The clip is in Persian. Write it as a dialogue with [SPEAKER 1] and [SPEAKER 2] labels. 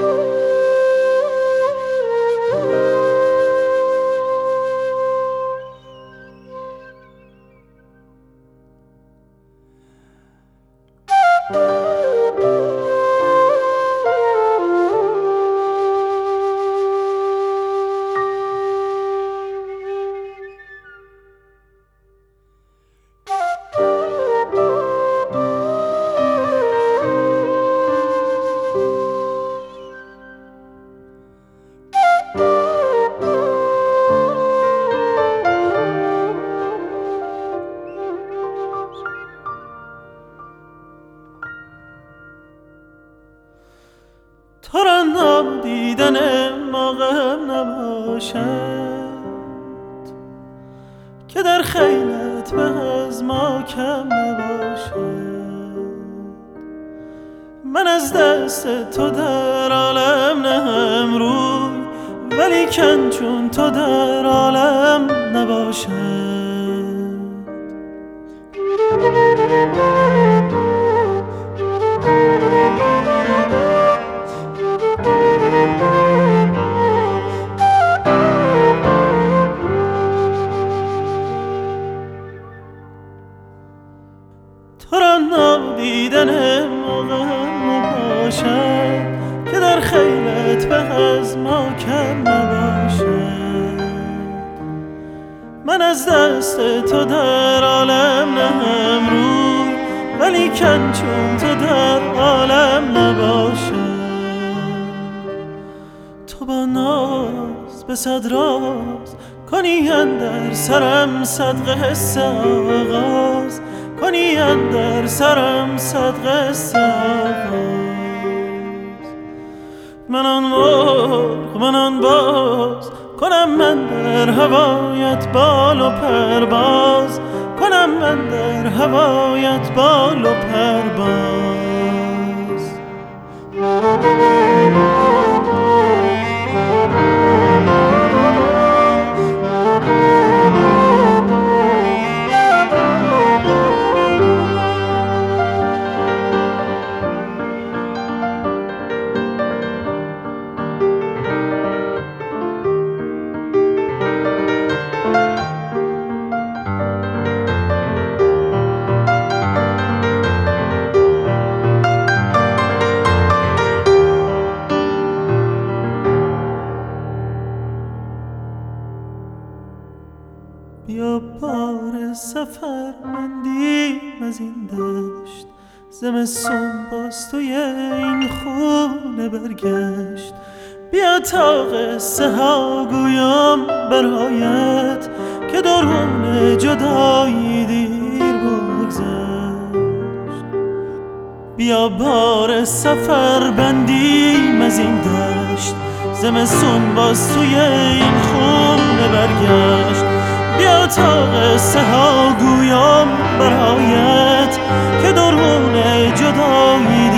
[SPEAKER 1] تو را نادیدن موقعم نباشد که در خیلت به از ما کم نباشد. من از دست تو در عالم نهم روی، ولیکن چون تو در عالم نباشد. تو را نادیدن موقعم نباشد که در خیلت به از ما کم نباشد. من از دست تو در عالم نهم روی، ولیکن چون تو در عالم نباشد. تو با ناز به صد راز کنی اندر سرم صد قصه آغاز، کنی اندر سرم صد قصه آغاز. من آن مرغ من آن باز کنم من در هوایت بال و پرواز، کنم من در هوایت بال و پرواز. بیا بار سفر بندیم از این دشت، زمستون باز توی این خونه برگشت. بیا تا قصه ها گویم برایت که درون جدایی دیر بگذشت. بیا بار سفر بندیم از این دشت، زمستون باز توی این خونه برگشت. بیا تا قصه ها گویم برایت که درون جدایی